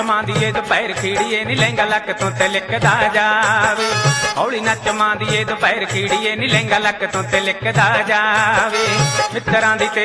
ਮਾਂਦੀਏ ਦੁਪਹਿਰ ਖੀੜੀਏ ਨੀ ਲਹਿੰਗਾ ਲੱਕ ਤੋਂ ਤੇ ਲਿਕਦਾ ਜਾਵੇ। ਹੌਲੀ ਨੱਚ ਮਾਂਦੀਏ ਦੁਪਹਿਰ ਖੀੜੀਏ ਨੀ ਲਹਿੰਗਾ ਲੱਕ ਤੋਂ ਤੇ ਲਿਕਦਾ ਜਾਵੇ। ਮਿੱਤਰਾਂ ਦੀ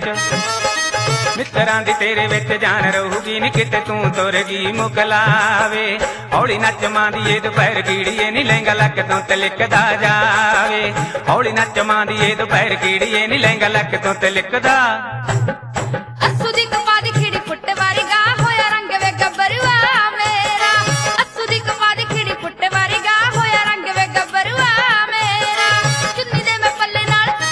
ਤੇਰੇ ਵਿੱਚ ਜਾਨ ਰਹੂਗੀ ਨੀ ਕਿਤੇ ਤੂੰ ਤੁਰ ਗਈ ਮੁਕਲਾਵੇ। ਹੌਲੀ ਨੱਚ ਮਾਂਦੀਏ ਦੁਪਹਿਰ ਖੀੜੀਏ ਨੀ ਲਹਿੰਗਾ ਲੱਕ ਤੋਂ ਤੇ ਲਿਕਦਾ ਜਾਵੇ। ਹੌਲੀ ਨੱਚ ਮਾਂਦੀਏ ਦੁਪਹਿਰ ਖੀੜੀਏ ਨੀ ਲਹਿੰਗਾ ਲੱਕ ਤੋਂ ਤੇ ਲਿਕਦਾ। ਅੱਸੂ ਦੀ ਕਪਾ ਦੀ ਖਿੜੀ ਫੁੱਟ ਵਾਰੀ ਗਾ ਹੋਇਆ ਰੰਗ ਵੇ ਗੱਭਰੂਆ ਮੇਰਾ। ਅੱਸੂ ਦੀ ਕਪਾ ਦੀ ਖਿੜੀ ਫੁੱਟ ਵਾਰੀ ਗਾ ਹੋਇਆ ਰੰਗ ਵੇ ਗੱਭਰੂਆ ਮੇਰਾ। ਚੁੰਨੀ ਦੇ ਮੈਂ ਪੱਲੇ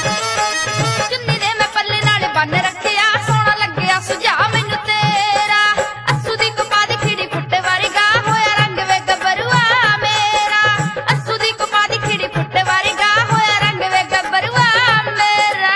ਨਾਲ ਬੰਨ ਰੱਖਿਆ ਸੋਹਣਾ ਲੱਗਿਆ ਸੁਝਾ ਮੈਨੂੰ ਤੇਰਾ। ਅੱਸੂ ਦੀ ਕਪਾ ਦੀ ਖਿੜੀ ਫੁੱਟ ਵਾਰੀ ਗਾ ਹੋਇਆ ਰੰਗ ਵੇ ਗੱਭਰੂਆ ਮੇਰਾ। ਅੱਸੂ ਦੀ ਕਪਾ ਦੀ ਖਿੜੀ ਫੁੱਟ ਵਾਰੀ ਗਾ ਹੋਇਆ ਰੰਗ ਵੇ ਗੱਭਰੂਆ ਮੇਰਾ।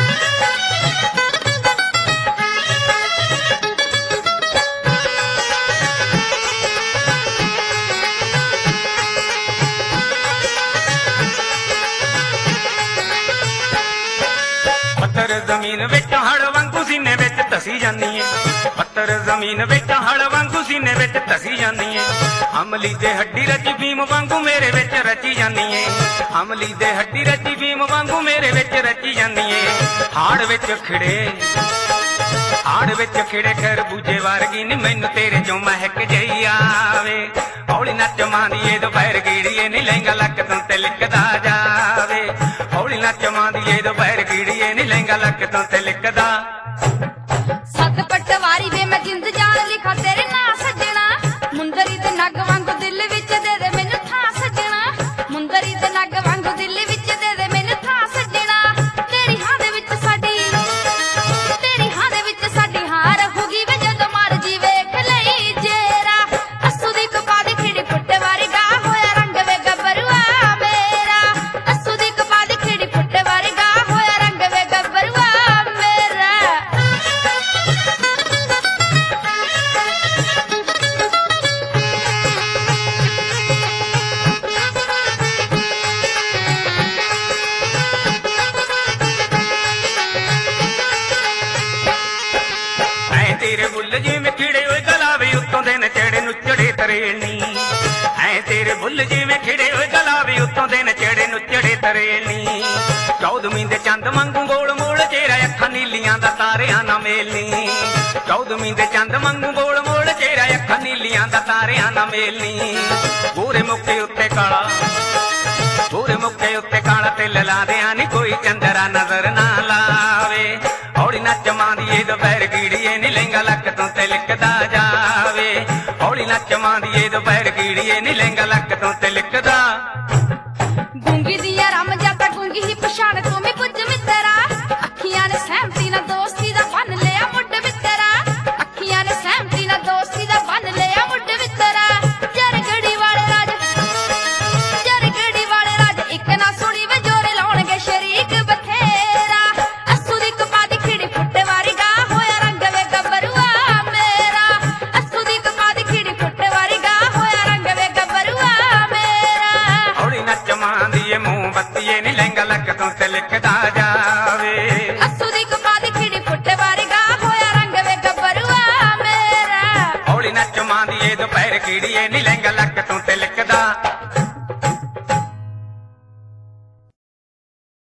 ਪੱਥਰ ਜ਼ਮੀਨ ਵਿੱਚ ਹੜ ਵਾਂਗੂ ਸੀਨੇ ਵਿੱਚ ਧਸੀ ਜਾਂਦੀ ਏ। ਪੱਥਰ ਜ਼ਮੀਨ ਵਿੱਚ ਹੜ ਵਾਂਗੂ ਸੀਨੇ ਵਿੱਚ ਧਸੀ ਜਾਂਦੀ ਏ। ਅਮਲੀ ਦੇ ਹੱਡੀ ਰਚੀ ਭੀਮ ਵਾਂਗੂ ਮੇਰੇ ਵਿੱਚ ਰਚੀ ਜਾਂਦੀ ਏ। ਅਮਲੀ ਦੇ ਹੱਡੀ ਰਚੀ ਭੀਮ ਵਾਂਗੂ ਮੇਰੇ ਵਿੱਚ ਰਚੀ ਜਾਂਦੀ ਏ। ਹਾੜ ਵਿੱਚ ਖਿੜੇ ਖਰਬੂਜੇ ਵਰਗੀ ਨੀ ਮੈਨੂੰ ਤੇਰੇ ਚੋਂ ਮਹਿਕ ਜਈ ਆਵੇ। ਹੌਲੀ ਨੱਚ ਮਾਂਦੀਏ ਦੁਪਹਿਰ ਖੀੜੀਏ ਨੀ ਲਹਿੰਗਾ ਲੱਕ ਤੋਂ ਤੇ ਲਿਕਦਾ ਜਾਵੇ। ਹੌਲੀ ਨੱਚ ਮਾਂਦੀਏ ਦੁਪਹਿਰ ਖੀੜੀਏ ਨੀ ਲਹਿੰਗਾ ਲੱਕ ਤੋਂ ਤੇ ਲਿਕਦਾ। ਸੱਤ ਪਟਵਾਰੀ ਵੇ ਮੈਂ ਜਿੰਦ ਜਾਨ ਲਿਖਾ ਤੇਰੇ ਨਾਂ ਸੱਜਣਾ। ਮੁੰਦਰੀ ਤੇ ਨੱਗ ਵਾਂਗੂ ਦਿਲ ਵਿੱਚ ਦੇ ਦੇ ਮੈਨੂੰ ਥਾਂ ਸੱਜਣਾ। ਮੁੰਦਰੀ ਤੇ ਨੱਗ ਵਾਂਗੂ ਦਿਲ ਵਿੱਚ ਦੇ ਦੇ ਮੈਨੂੰ ਥਾਂ ਸੱਜਣਾ। ਤੇਰੀ ਹਾਂ ਦੇ ਵਿੱਚ ਸਾਡੀ ਹਾਂ ਰਹੂਗੀ ਵੇ ਜਦੋਂ ਮਰਜੀ ਵੇਖ ਲਈ ਜੇਰਾ। ਅੱਸੂ ਦੀ ਕਪਾ ਦੀ ਖਿੜੀ ਫੁੱਟ ਵਾਰੀ ਗਾ ਹੋਇਆ ਰੰਗ ਵੇ ਗੱਭਰੂਆ ਮੇਰਾ। ਅੱਸੂ ਦੀ ਕਪਾ ਦੀ ਖਿੜੀ ਫੁੱਟ ਵਾਰੀ ਗਾ ਹੋਇਆ ਰੰਗ ਵੇ ਗੱਭਰੂਆ ਮੇਰਾ। ਤੇਰੇ ਬੁੱਲ ਜਿਵੇਂ ਖਿੜੇ ਹੋਏ ਗਲਾਵੇ ਉੱਤੋਂ ਦੇ ਨਚੜੇ ਨੂੰ ਚੜੇ ਤਰੇਲਣੀ। ਐ ਤੇਰੇ ਬੁੱਲ ਜਿਵੇਂ ਖਿੜੇ ਹੋਏ ਗਲਾਵੇ ਉੱਤੋਂ ਦੇ ਨਚੜੇ ਨੂੰ ਚੜੇ ਤਰੇਲਣੀ। 14ਵੀਂ ਦੇ ਚੰਦ ਵਾਂਗੂ ਗੋਲ ਮੋਲ ਚਿਹਰਾ ਅੱਖਾਂ ਨੀਲੀਆਂ ਦਾ ਤਾਰਿਆਂ ਨਾਲ ਮੇਲਣੀ। 14ਵੀਂ ਦੇ ਚੰਦ ਵਾਂਗੂ ਗੋਲ ਮੋਲ ਚਿਹਰਾ ਅੱਖਾਂ ਨੀਲੀਆਂ ਦਾ ਤਾਰਿਆਂ ਨਾਲ ਮੇਲਣੀ। ਗੋਰੇ ਮੁੱਕੇ ਉੱਤੇ ਕਾਲਾ ਤਿਲ ਲਾ ਦਿਆਂ ਨੀ ਕੋਈ ਚੰਦਰਾ ਨਜ਼ਰ ਨਾ ਲਾਵੇ। ਹੌਲੀ ਨੱਚ ਮਾਂਦੀਏ ਦੁਪਹਿਰ ਖੀੜੀਏ ਨੀ ਲਹਿੰਗਾ ਲੱਕ ਤੋਂ ਤੇ ਲਿਕਦਾ ਜਾਵੇ। ਹੌਲੀ ਨੱਚ ਮਾਂਦੀਏ ਦੁਪਹਿਰ ਖੀੜੀਏ ਨੀ ਲਹਿੰਗਾ ਲੱਕ ਤੋਂ ਤੇ ਲਿਕਦਾ। ਗੂੰਗੀ ਦੀਆਂ ਰਮ ਜਾਤਾ ਗੂੰਗੀ ਹੀ ਪਛਾਣ ਤੂੰ ਵੀ ਕੁਝ ਮਿੱਤਰਾ। ਅੱਖੀਆਂ ਨੇ ਸਹਿਮਤੀ ਨਾਲ ਦੋਸਤੀ ਦਾ ਬੰਨ ਲਿਆ ਮੁੱਢ ਮਿੱਤਰਾ। ਅੱਖੀਆਂ ਨੇ ਸਹਿਮਤੀ ਨਾਲ ਦੋਸਤੀ ਦਾ ਬੰਨ ਲਿਆ ਮੁੱਢ ਮਿੱਤਰਾ। ਜਰਗੜੀ ਵਾਲੇ ਰਾਜ ਇੱਕ ਨਾ ਸੁਣੀ ਵੇ ਜੋਰੇ ਲਾਉਣਗੇ ਸ਼ਰੀਕ ਬਥੇਰਾ। ਅੱਸੂ ਦੀ ਕਪਾ ਦੀ ਖਿੜੀ ਫੁੱਟ ਵਾਰੀ ਗਾ ਹੋਇਆ ਰੰਗ ਵੇ ਗੱਭਰੂਆ ਮੇਰਾ। ਅੱਸੂ ਦੀ ਕਪਾ ਦੀ ਖਿੜੀ ਫੁੱਟ ਵਾਰੀ ਗਾ ਹੋਇਆ ਰੰਗ ਵੇ ਗੱਭਰੂਆ ਮੇਰਾ। ਹੌਲੀ ਨੱਚ ਮਾਂਦੀਏ ਮੂੰਹ ਬੱਤੀਏ ਨੀ ਲਹਿੰਗਾ ਲੱਕ ਤੋਂ ਤੇ ਲਿਕਦਾ ਜਾਵੇ। ਅੱਸੂ ਦੀ ਕਪਾ ਦੀ ਖਿੜੀ ਫੁੱਟ ਵਾਰੀ ਗਾ ਹੋਇਆ ਰੰਗ ਵੇ ਗੱਭਰੂਆ ਮੇਰਾ। ਹੌਲੀ ਨੱਚ ਮਾਂਦੀਏ ਦੁਪਹਿਰ ਖੀੜੀਏ ਨੀ ਲਹਿੰਗਾ ਲੱਕ ਤੋਂ ਤੇ ਲਿਕਦਾ।